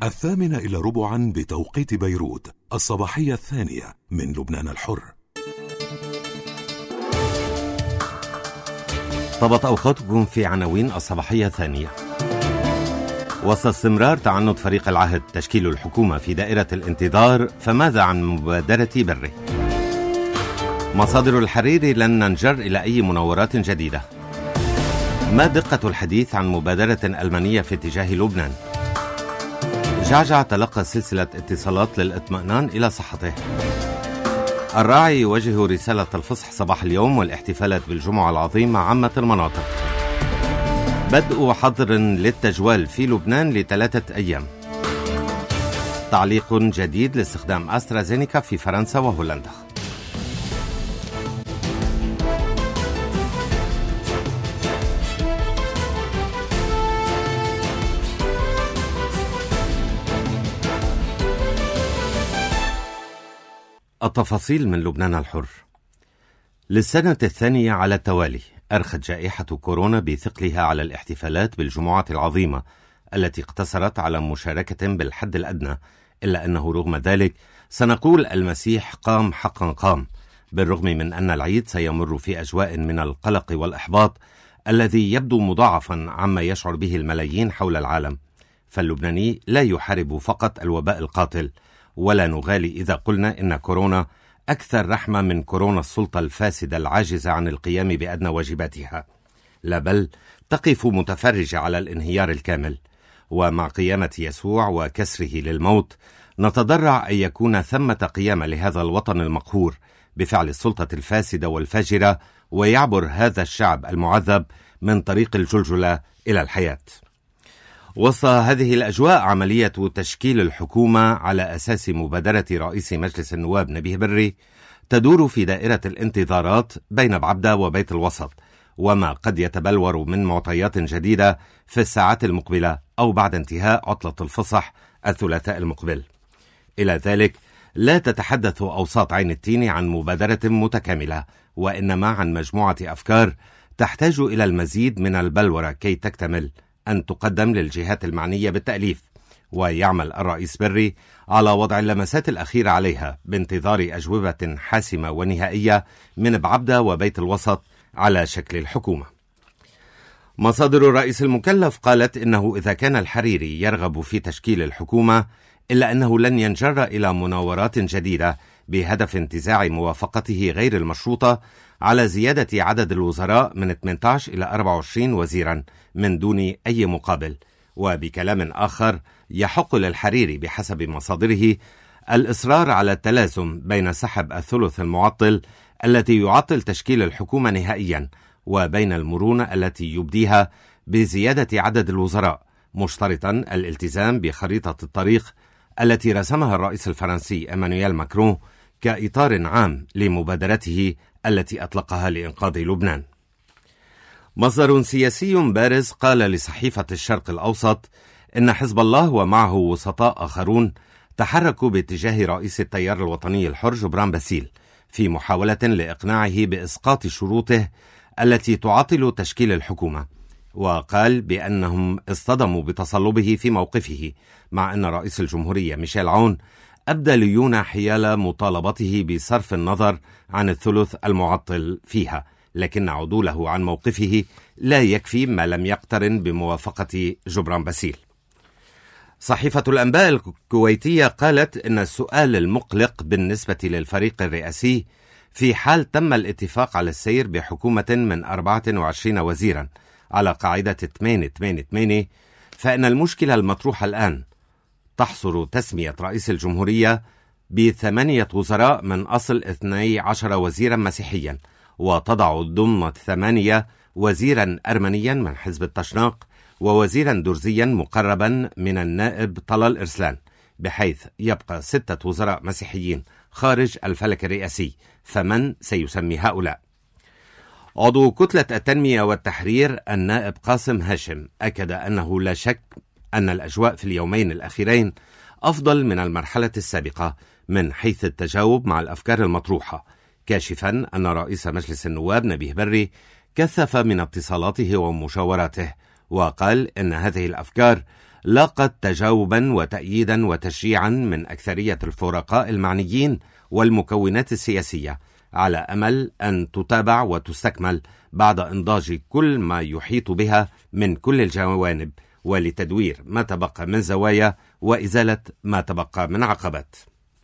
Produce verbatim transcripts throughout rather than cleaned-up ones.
الثامنة إلى ربعا بتوقيت بيروت، الصباحية الثانية من لبنان الحر. طابت أوقاتكم في عناوين الصباحية الثانية. وسط استمرار تعنت فريق العهد تشكيل الحكومة في دائرة الانتظار، فماذا عن مبادرة بري؟ مصادر الحريري: لن ننجر إلى أي مناورات جديدة. ما دقة الحديث عن مبادرة ألمانية في اتجاه لبنان؟ جعجع تلقى سلسلة اتصالات للإطمئنان إلى صحته. الراعي يوجه رسالة الفصح صباح اليوم والاحتفالات بالجمعة العظيمة عامة المناطق. بدء حظر للتجوال في لبنان لثلاثة أيام. تعليق جديد لاستخدام أسترازينيكا في فرنسا وهولندا. التفاصيل من لبنان الحر. للسنة الثانية على التوالي أرخت جائحة كورونا بثقلها على الاحتفالات بالجمعة العظيمة التي اقتصرت على مشاركة بالحد الأدنى، إلا أنه رغم ذلك سنقول المسيح قام حقا قام، بالرغم من أن العيد سيمر في أجواء من القلق والإحباط الذي يبدو مضاعفا عما يشعر به الملايين حول العالم. فاللبناني لا يحارب فقط الوباء القاتل، ولا نغالي إذا قلنا إن كورونا أكثر رحمة من كورونا السلطة الفاسدة العاجزة عن القيام بأدنى واجباتها، لا بل تقف متفرجة على الانهيار الكامل. ومع قيامة يسوع وكسره للموت نتضرع أن يكون ثمة قيامة لهذا الوطن المقهور بفعل السلطة الفاسدة والفاجرة، ويعبر هذا الشعب المعذب من طريق الجلجلة إلى الحياة. وسط هذه الأجواء عملية تشكيل الحكومة على أساس مبادرة رئيس مجلس النواب نبيه بري تدور في دائرة الانتظارات بين بعبدة وبيت الوسط، وما قد يتبلور من معطيات جديدة في الساعات المقبلة أو بعد انتهاء عطلة الفصح الثلاثاء المقبل. إلى ذلك لا تتحدث أوساط عين التين عن مبادرة متكاملة، وإنما عن مجموعة أفكار تحتاج إلى المزيد من البلورة كي تكتمل أن تقدم للجهات المعنية بالتأليف. ويعمل الرئيس بري على وضع اللمسات الأخيرة عليها بانتظار أجوبة حاسمة ونهائية من بعبدة وبيت الوسط على شكل الحكومة. مصادر الرئيس المكلف قالت إنه إذا كان الحريري يرغب في تشكيل الحكومة، إلا أنه لن ينجر إلى مناورات جديدة بهدف انتزاع موافقته غير المشروطة على زيادة عدد الوزراء من ثمانية عشر إلى أربعة وعشرين وزيرا من دون أي مقابل. وبكلام آخر يحق للحريري بحسب مصادره الإصرار على التلازم بين سحب الثلث المعطل التي يعطل تشكيل الحكومة نهائيا، وبين المرونة التي يبديها بزيادة عدد الوزراء، مشترطا الالتزام بخريطة الطريق التي رسمها الرئيس الفرنسي إيمانويل ماكرون كإطار عام لمبادرته التي أطلقها لإنقاذ لبنان. مصدر سياسي بارز قال لصحيفة الشرق الأوسط إن حزب الله ومعه وسطاء آخرون تحركوا باتجاه رئيس التيار الوطني الحر جبران باسيل في محاولة لإقناعه بإسقاط شروطه التي تعطل تشكيل الحكومة، وقال بأنهم اصطدموا بتصلبه في موقفه، مع أن رئيس الجمهورية ميشيل عون أبدى ليون حيال مطالبته بصرف النظر عن الثلث المعطل فيها، لكن عدوله عن موقفه لا يكفي ما لم يقترن بموافقة جبران باسيل. صحيفة الأنباء الكويتية قالت إن السؤال المقلق بالنسبة للفريق الرئاسي في حال تم الاتفاق على السير بحكومة من أربعة وعشرين وزيرا على قاعدة ثمانية ثمانية ثمانية، فإن المشكلة المطروحة الآن تحصر تسمية رئيس الجمهورية بثمانية وزراء من أصل اثني عشر وزيرا مسيحيا، وتضع ضمن ثمانية وزيرا أرمنيا من حزب التشناق، ووزيرا درزيا مقربا من النائب طلال إرسلان، بحيث يبقى ستة وزراء مسيحيين خارج الفلك الرئاسي. فمن سيسمي هؤلاء؟ عضو كتلة التنمية والتحرير النائب قاسم هاشم أكد أنه لا شك أن الأجواء في اليومين الأخيرين أفضل من المرحلة السابقة من حيث التجاوب مع الأفكار المطروحة، كاشفا أن رئيس مجلس النواب نبيه بري كثف من اتصالاته ومشاوراته، وقال إن هذه الأفكار لاقت تجاوبا وتأييدا وتشجيعا من أكثرية الفرقاء المعنيين والمكونات السياسية، على أمل أن تتابع وتستكمل بعد إنضاج كل ما يحيط بها من كل الجوانب، ولتدوير ما تبقى من زوايا وإزالة ما تبقى من عقبات.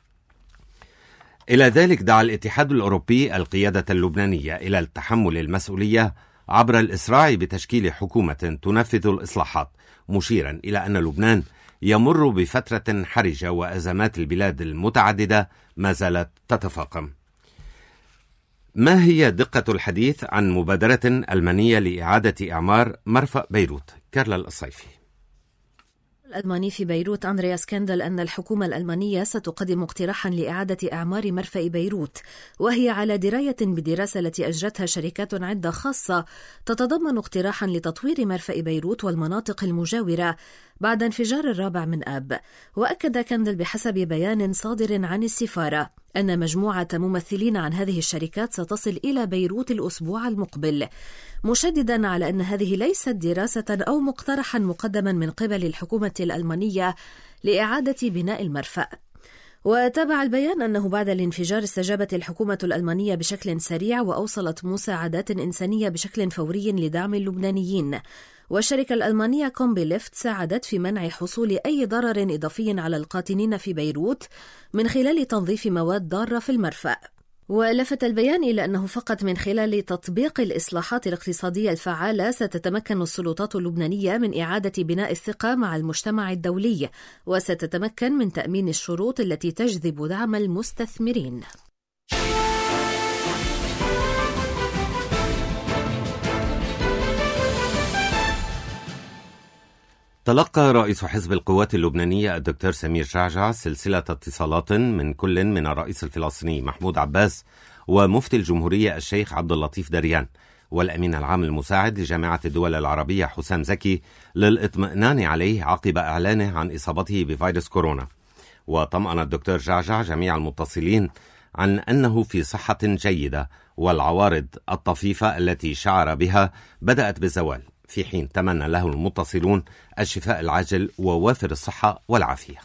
إلى ذلك دعا الاتحاد الأوروبي القيادة اللبنانية إلى التحمل المسؤولية عبر الإسراع بتشكيل حكومة تنفذ الإصلاحات، مشيرا إلى أن لبنان يمر بفترة حرجة وأزمات البلاد المتعددة ما زالت تتفاقم. ما هي دقة الحديث عن مبادرة ألمانية لإعادة إعمار مرفأ بيروت؟ كارلا الصيفي. الألماني في بيروت أندرياس كاندل أن الحكومة الألمانية ستقدم اقتراحا لإعادة إعمار مرفأ بيروت، وهي على دراية بدراسة التي أجرتها شركات عدة خاصة تتضمن اقتراحا لتطوير مرفأ بيروت والمناطق المجاورة بعد انفجار الرابع من آب. وأكد كاندل بحسب بيان صادر عن السفارة أن مجموعة ممثلين عن هذه الشركات ستصل إلى بيروت الأسبوع المقبل، مشددا على أن هذه ليست دراسة أو مقترحا مقدما من قبل الحكومة الألمانية لإعادة بناء المرفأ. وتابع البيان أنه بعد الانفجار استجابت الحكومة الألمانية بشكل سريع وأوصلت مساعدات إنسانية بشكل فوري لدعم اللبنانيين، والشركة الألمانية كومبي ليفت ساعدت في منع حصول أي ضرر إضافي على القاطنين في بيروت من خلال تنظيف مواد ضارة في المرفأ. ولفت البيان إلى أنه فقط من خلال تطبيق الإصلاحات الاقتصادية الفعالة ستتمكن السلطات اللبنانية من إعادة بناء الثقة مع المجتمع الدولي، وستتمكن من تأمين الشروط التي تجذب دعم المستثمرين. تلقى رئيس حزب القوات اللبنانية الدكتور سمير جعجع سلسلة اتصالات من كل من الرئيس الفلسطيني محمود عباس ومفتي الجمهورية الشيخ عبد اللطيف دريان والأمين العام المساعد لجامعة الدول العربية حسام زكي للإطمئنان عليه عقب إعلانه عن إصابته بفيروس كورونا. وطمأن الدكتور جعجع جميع المتصلين عن أنه في صحة جيدة والعوارض الطفيفة التي شعر بها بدأت بالزوال، في حين تمنى له المتصلون الشفاء العاجل ووافر الصحة والعافية.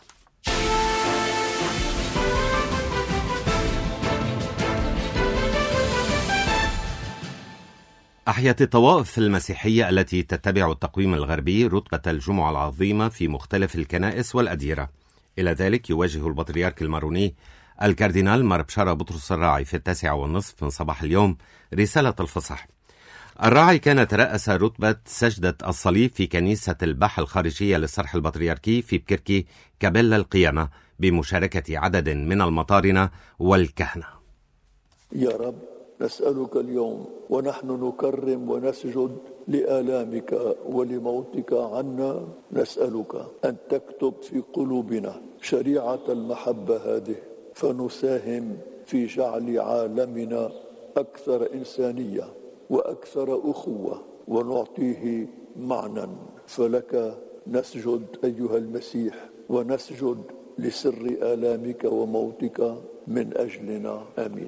أحيت الطوائف المسيحية التي تتبع التقويم الغربي رتبة الجمعة العظيمة في مختلف الكنائس والأديرة. إلى ذلك يوجه البطريرك الماروني الكاردينال مار بشارة بطرس الراعي في التاسعة والنصف من صباح اليوم رسالة الفصح. الراعي كان ترأس رتبة سجدة الصليب في كنيسة الباحة الخارجية للصرح البطريركي في بكركي كابيلا القيامة بمشاركة عدد من المطارنة والكهنة. يا رب نسألك اليوم ونحن نكرم ونسجد لآلامك ولموتك عنا، نسألك أن تكتب في قلوبنا شريعة المحبة هذه، فنساهم في جعل عالمنا أكثر إنسانية وأكثر أخوة ونعطيه معنى. فلك نسجد أيها المسيح، ونسجد لسر آلامك وموتك من أجلنا، آمين.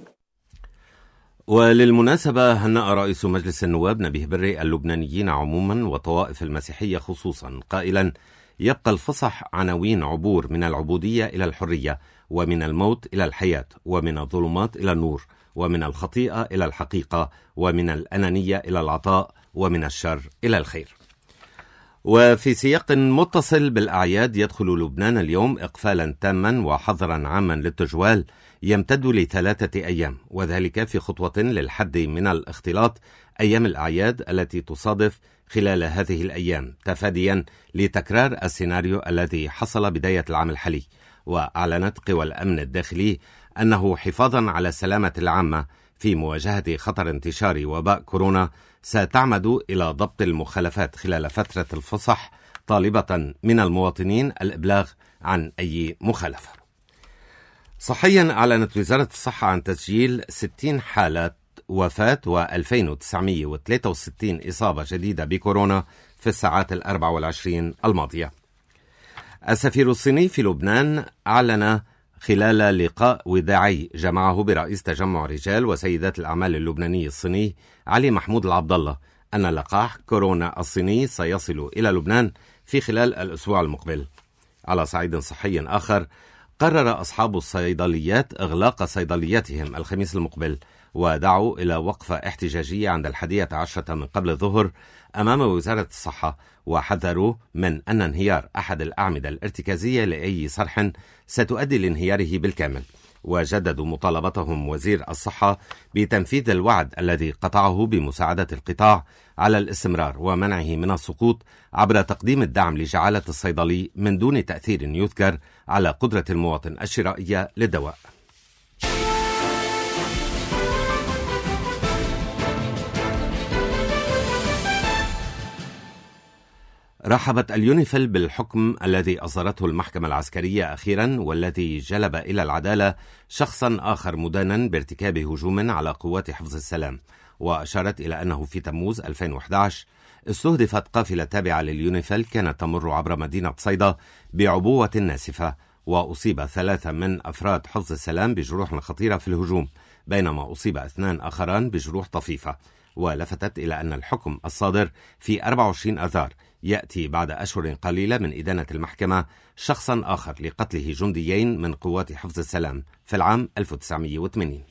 وللمناسبة هنأ رئيس مجلس النواب نبيه بري اللبنانيين عموما وطوائف المسيحية خصوصا، قائلا: يبقى الفصح عناوين عبور من العبودية إلى الحرية، ومن الموت إلى الحياة، ومن الظلمات إلى النور، ومن الخطيئة إلى الحقيقة، ومن الأنانية إلى العطاء، ومن الشر إلى الخير. وفي سياق متصل بالأعياد يدخل لبنان اليوم إقفالا تاما وحظرا عاما للتجوال يمتد لثلاثة أيام، وذلك في خطوة للحد من الاختلاط أيام الأعياد التي تصادف خلال هذه الأيام، تفاديا لتكرار السيناريو الذي حصل بداية العام الحالي. وأعلنت قوى الأمن الداخلي أنه حفاظا على السلامة العامة في مواجهة خطر انتشار وباء كورونا ستعمد إلى ضبط المخالفات خلال فترة الفصح، طالبة من المواطنين الإبلاغ عن أي مخالفة. صحيا أعلنت وزارة الصحة عن تسجيل ستين حالة وفاة وألفين وتسعمائة وثلاثة وستين إصابة جديدة بكورونا في الساعات الأربع والعشرين الماضية. السفير الصيني في لبنان أعلن خلال لقاء وداعي جمعه برئيس تجمع رجال وسيدات الأعمال اللبناني الصيني علي محمود العبدالله أن لقاح كورونا الصيني سيصل إلى لبنان في خلال الأسبوع المقبل. على صعيد صحي آخر، قرر أصحاب الصيدليات إغلاق صيدلياتهم الخميس المقبل، ودعوا إلى وقفة احتجاجية عند الحادية عشرة من قبل الظهر أمام وزارة الصحة، وحذروا من أن انهيار أحد الأعمدة الارتكازية لأي صرح ستؤدي لانهياره بالكامل. وجددوا مطالبتهم وزير الصحة بتنفيذ الوعد الذي قطعه بمساعدة القطاع على الاستمرار ومنعه من السقوط عبر تقديم الدعم لجعالة الصيدلي من دون تأثير يذكر على قدرة المواطن الشرائية للدواء. رحبت اليونيفيل بالحكم الذي أصدرته المحكمة العسكرية أخيرا، والذي جلب إلى العدالة شخصا آخر مدانا بارتكاب هجوم على قوات حفظ السلام. وأشارت إلى أنه في تموز ألفين وأحد عشر استهدفت قافلة تابعة لليونيفيل كانت تمر عبر مدينة صيدا بعبوة ناسفة، وأصيب ثلاثة من أفراد حفظ السلام بجروح خطيرة في الهجوم، بينما أصيب اثنان آخران بجروح طفيفة. ولفتت إلى أن الحكم الصادر في أربعة وعشرين آذار يأتي بعد أشهر قليلة من إدانة المحكمة شخصا آخر لقتله جنديين من قوات حفظ السلام في العام ألف وتسعمائة وثمانين.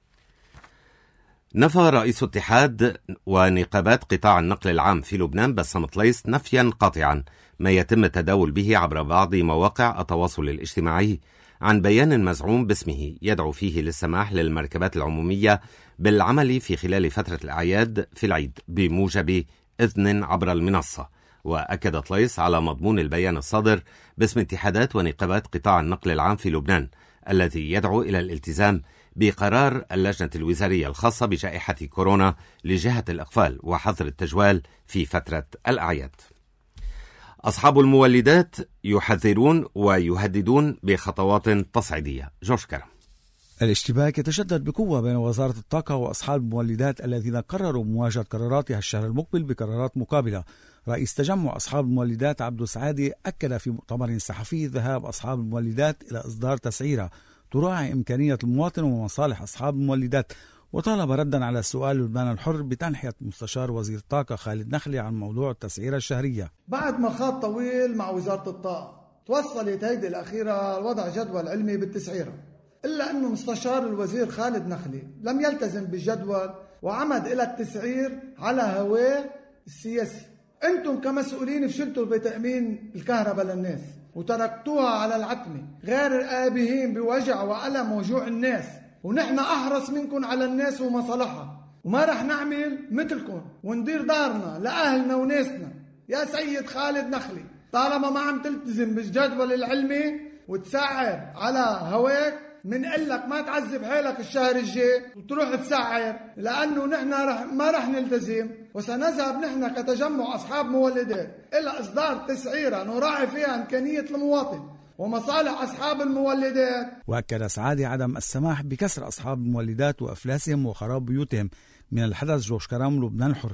نفى رئيس اتحاد ونقابات قطاع النقل العام في لبنان بسام طليس نفيا قاطعا ما يتم التداول به عبر بعض مواقع التواصل الاجتماعي عن بيان مزعوم باسمه يدعو فيه للسماح للمركبات العمومية بالعمل في خلال فترة الأعياد في العيد بموجب إذن عبر المنصة. وأكد طليس على مضمون البيان الصادر باسم اتحادات ونقابات قطاع النقل العام في لبنان الذي يدعو إلى الالتزام بقرار اللجنة الوزارية الخاصة بجائحة كورونا لجهة الإقفال وحظر التجوال في فترة الأعياد. أصحاب المولدات يحذرون ويهددون بخطوات تصعيدية. جورج كرم. الاشتباك يتشدد بقوة بين وزارة الطاقة وأصحاب المولدات الذين قرروا مواجهة قراراتها الشهر المقبل بقرارات مقابلة. رئيس تجمع أصحاب المولدات عبدو سعادي أكد في مؤتمر صحفي ذهاب أصحاب المولدات إلى إصدار تسعيرة تراعي إمكانية المواطن ومصالح أصحاب المولدات، وطالب ردا على سؤال لبنان الحر بتنحية مستشار وزير الطاقة خالد نخلي عن موضوع التسعيرة الشهرية. بعد ما خاض طويل مع وزارة الطاقة توصلت هيدي الأخيرة لوضع جدول علمي بالتسعيرة، إلا أنه مستشار الوزير خالد نخلي لم يلتزم بالجدول وعمد إلى التسعير على هواه السياسي. أنتم كمسؤولين فشلتوا بتأمين الكهرباء للناس وتركتوها على العتمة غير آبهين بوجع وألم وجوع الناس، ونحن أحرص منكم على الناس ومصالحها، وما رح نعمل مثلكم وندير دارنا لأهلنا وناسنا. يا سيد خالد نخلي، طالما ما عم تلتزم بالجدول العلمي وتسعر على هواك، منقلك ما تعذب حالك الشهر الجاي وتروح تسعر، لأنه نحن رح ما رح نلتزم، وسنذهب نحن كتجمع أصحاب مولدات إلى إصدار تسعيرة نراعي فيها إمكانية المواطن ومصالح أصحاب المولدات. وأكد سعادي عدم السماح بكسر أصحاب المولدات وأفلاسهم وخراب بيوتهم. من الحدث جورج كرام، لبنان الحر.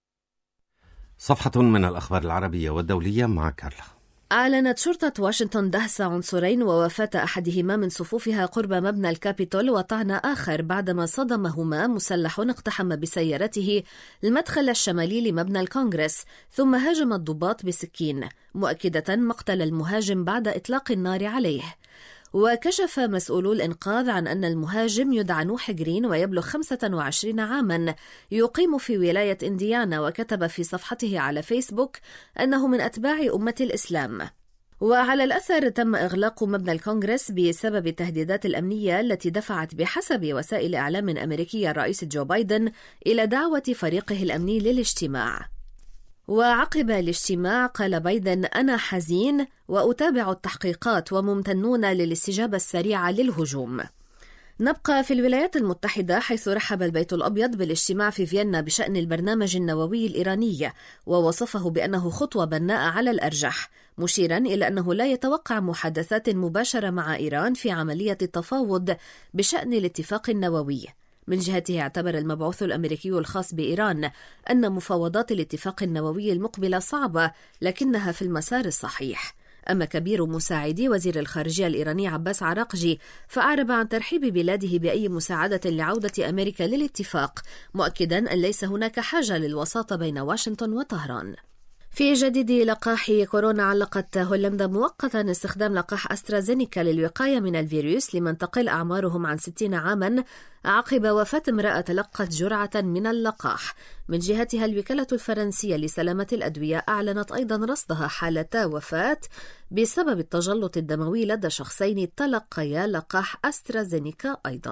صفحة من الأخبار العربية والدولية مع كارلا. أعلنت شرطة واشنطن دهس عنصرين ووفاة أحدهما من صفوفها قرب مبنى الكابيتول وطعن آخر بعدما صدمهما مسلح اقتحم بسيارته المدخل الشمالي لمبنى الكونغرس ثم هاجم الضباط بسكين، مؤكدة مقتل المهاجم بعد إطلاق النار عليه. وكشف مسؤولو الإنقاذ عن أن المهاجم يدعى نوح جرين ويبلغ خمسة وعشرين عاما، يقيم في ولاية إنديانا، وكتب في صفحته على فيسبوك أنه من أتباع أمة الإسلام. وعلى الأثر تم إغلاق مبنى الكونغرس بسبب التهديدات الأمنية التي دفعت بحسب وسائل إعلام أمريكية الرئيس جو بايدن إلى دعوة فريقه الأمني للاجتماع. وعقب الاجتماع قال بايدن: أنا حزين وأتابع التحقيقات وممتنون للاستجابة السريعة للهجوم. نبقى في الولايات المتحدة، حيث رحب البيت الأبيض بالاجتماع في فيينا بشأن البرنامج النووي الإيراني، ووصفه بأنه خطوة بناءة على الأرجح، مشيرا إلى أنه لا يتوقع محادثات مباشرة مع إيران في عملية التفاوض بشأن الاتفاق النووي. من جهته اعتبر المبعوث الأمريكي الخاص بإيران أن مفاوضات الاتفاق النووي المقبلة صعبة لكنها في المسار الصحيح. أما كبير مساعدي وزير الخارجية الإيراني عباس عراقجي فأعرب عن ترحيب بلاده بأي مساعدة لعودة أمريكا للاتفاق، مؤكدا أن ليس هناك حاجة للوساطة بين واشنطن وطهران. في جديد لقاح كورونا، علقت هولندا مؤقتا استخدام لقاح أسترازينيكا للوقاية من الفيروس لمن تقل أعمارهم عن ستين عاما عقب وفاة امرأة تلقت جرعة من اللقاح. من جهتها الوكالة الفرنسية لسلامة الأدوية أعلنت أيضا رصدها حالة وفاة بسبب التجلط الدموي لدى شخصين تلقيا لقاح أسترازينيكا أيضا.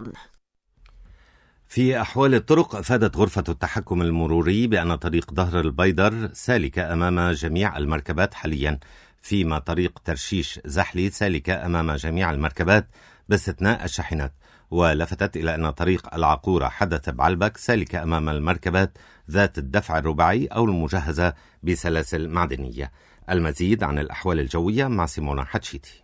في أحوال الطرق، أفادت غرفة التحكم المروري بأن طريق ظهر البيضر سالكة أمام جميع المركبات حاليا، فيما طريق ترشيش زحلي سالكة أمام جميع المركبات باستثناء الشاحنات. ولفتت إلى أن طريق العقورة حدث بعلبك سالكة أمام المركبات ذات الدفع الرباعي أو المجهزة بسلاسل معدنية. المزيد عن الأحوال الجوية مع سيمونا حتشيتي.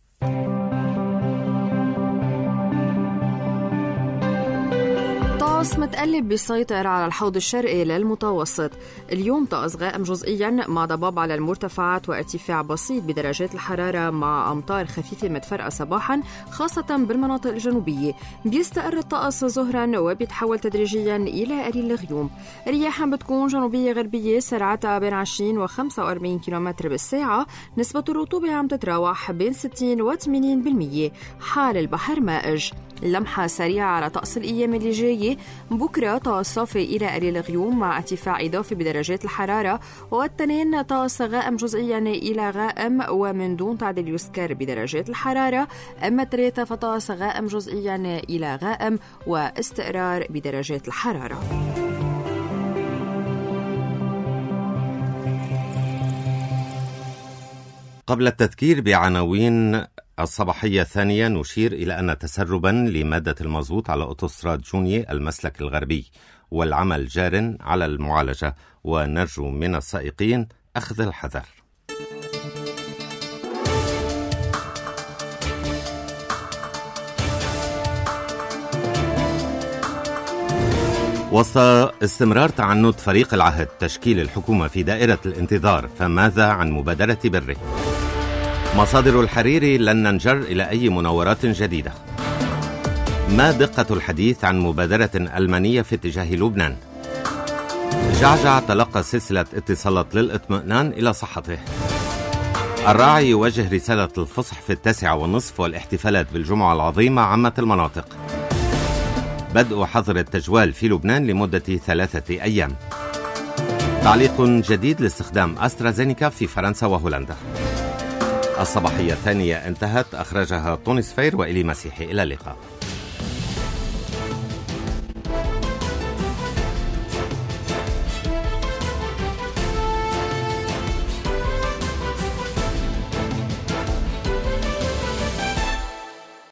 طقس متقلب بيسيطر على الحوض الشرقي للمتوسط. اليوم طقس غائم جزئيا مع ضباب على المرتفعات وارتفاع بسيط بدرجات الحرارة مع أمطار خفيفة متفرقة صباحا خاصة بالمناطق الجنوبية. بيستقر الطقس ظهرا وبيتحول تدريجيا إلى قليل الغيوم. رياح بتكون جنوبية غربية سرعتها بين عشرين وخمسة وأربعين كيلومتر بالساعة. نسبة الرطوبة عم تتراوح بين ستين وثمانين بالمية. حال البحر مائج. لمحة سريعة على طقس الأيام اللي جاية. بكرة طقس صافي إلى قليل غيوم مع ارتفاع إضافي بدرجات الحرارة، والتنين طقس غائم جزئيا إلى غائم ومن دون تعديل يذكر بدرجات الحرارة. أما الثلاثة فطقس غائم جزئيا إلى غائم واستقرار بدرجات الحرارة. قبل التذكير بعناوين الصباحية الثانية، نشير إلى أن تسربا لمادة المازوت على أوتوستراد جوني المسلك الغربي والعمل جار على المعالجة، ونرجو من السائقين أخذ الحذر. وسط استمرار تعنت فريق العهد تشكيل الحكومة في دائرة الانتظار، فماذا عن مبادرة بره؟ مصادر الحريري: لن ننجر إلى أي مناورات جديدة. ما دقة الحديث عن مبادرة ألمانية في اتجاه لبنان؟ جعجع تلقى سلسلة اتصالات للإطمئنان إلى صحته. الراعي يوجه رسالة الفصح في التاسعة والنصف، والاحتفالات بالجمعة العظيمة عامة المناطق. بدء حظر التجوال في لبنان لمدة ثلاثة أيام. تعليق جديد لاستخدام أسترازينيكا في فرنسا وهولندا. الصباحية الثانية انتهت، أخرجها طونس فير وإلي مسيحي. إلى اللقاء.